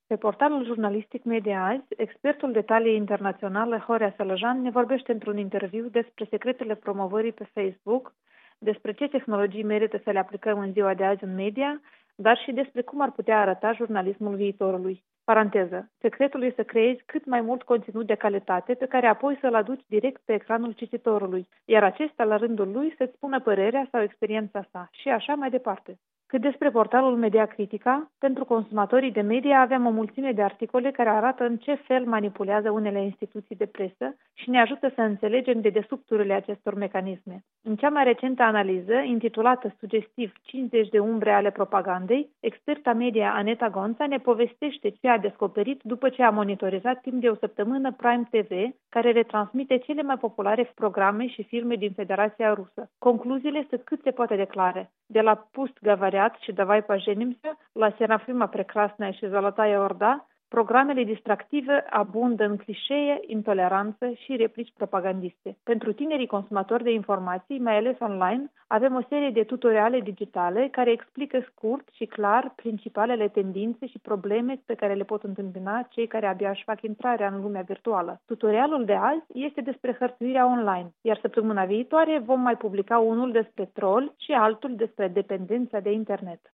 Pe portalul jurnalistic Media Azi, expertul de talie internațională Horea Sălăjan ne vorbește într-un interviu despre secretele promovării pe Facebook, despre ce tehnologii merită să le aplicăm în ziua de azi în media, dar și despre cum ar putea arăta jurnalismul viitorului. Paranteză. Secretul este să creezi cât mai mult conținut de calitate pe care apoi să-l aduci direct pe ecranul cititorului, iar acesta la rândul lui să-ți spună părerea sau experiența sa și așa mai departe. Cât despre portalul Media Critica, pentru consumatorii de media avem o mulțime de articole care arată în ce fel manipulează unele instituții de presă și ne ajută să înțelegem dedesubturile acestor mecanisme. În cea mai recentă analiză, intitulată sugestiv 50 de umbre ale propagandei, experta media Aneta Gonța ne povestește ce a descoperit după ce a monitorizat timp de o săptămână Prime TV, care retransmite cele mai populare programe și filme din Federația Rusă. Concluziile sunt cât se poate de clare. De la Pust Gavariat și Davai Pajenimся, la Serafima Prekrasnaya și Zolotaya Orda, programele distractive abundă în clișee, intoleranță și replici propagandiste. Pentru tinerii consumatori de informații, mai ales online, avem o serie de tutoriale digitale care explică scurt și clar principalele tendințe și probleme pe care le pot întâmpina cei care abia își fac intrarea în lumea virtuală. Tutorialul de azi este despre hărțuirea online, iar săptămâna viitoare vom mai publica unul despre troll și altul despre dependența de internet.